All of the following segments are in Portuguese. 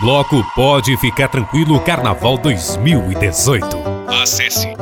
Bloco Pode Ficar Tranquilo Carnaval 2018. Acesse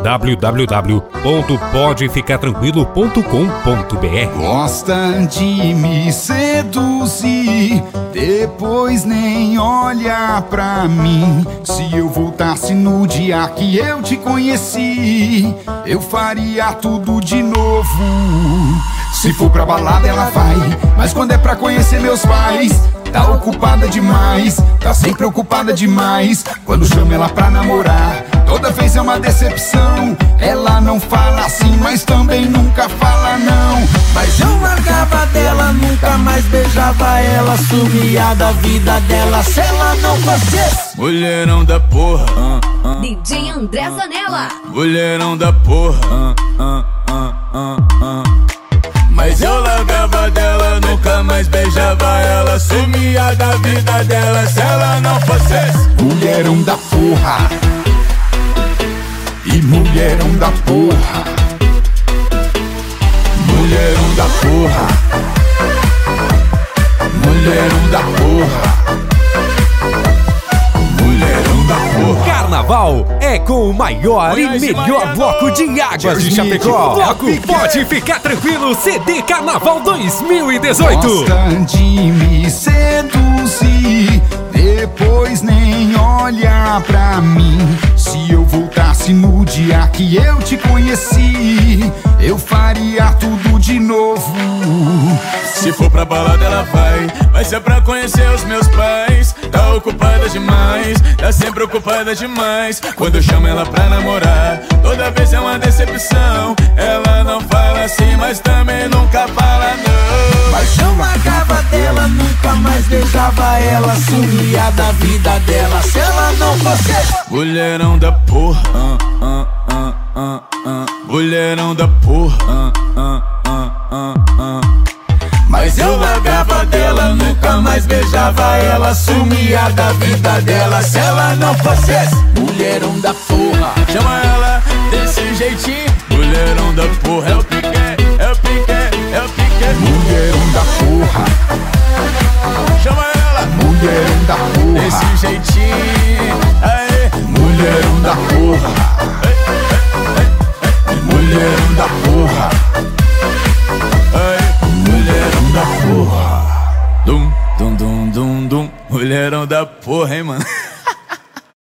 www.podeficartranquilo.com.br. Gosta de me seduzir, depois nem olha pra mim. Se eu voltasse no dia que eu te conheci, eu faria tudo de novo. Se for pra balada ela vai, mas quando é pra conhecer meus pais, tá ocupada demais, tá sempre ocupada demais. Quando chamo ela pra namorar, toda vez é uma decepção. Ela não fala assim, mas também nunca fala não. Mas eu largava dela, nunca mais beijava ela, sumia da vida dela se ela não fosse mulherão da porra, DJ André Zanella. Mulherão da porra, Mas eu largava dela, nunca mais beijava ela, sumia da vida dela se ela não fosse mulherão da porra. E mulherão da porra. Mulherão da porra. Mulherão da porra. Mulherão da porra. Carnaval é com o maior e melhor bloco de Águas de Chapecó. Bloco Pode Ficar Tranquilo CD Carnaval 2018. Gosta de me seduzir, depois nem olha pra mim. Se eu voltasse no dia que eu te conheci, eu faria tudo de novo. Se for pra balada ela vai, mas se é pra conhecer os meus pais, tá ocupada demais, tá sempre ocupada demais. Quando eu chamo ela pra namorar, toda vez é uma decepção. Ela não fala assim, mas também nunca fala não. Mas eu largava dela, nunca mais beijava ela, sumia da vida dela se ela não fosse mulherão da porra, mulherão da porra, Mas eu largava dela, nunca mais beijava ela, sumia da vida dela se ela não fosse mulherão da porra. Chama ela desse jeitinho, mulherão da porra. É o piqué, é o piqué, é o piqué. Mulherão da porra. Chama ela, mulherão da porra. desse jeitinho, aê. Mulherão da porra. Mulherão da porra. Mulherão da porra. Dum, dum, dum, dum, dum. Mulherão da porra, hein, mano.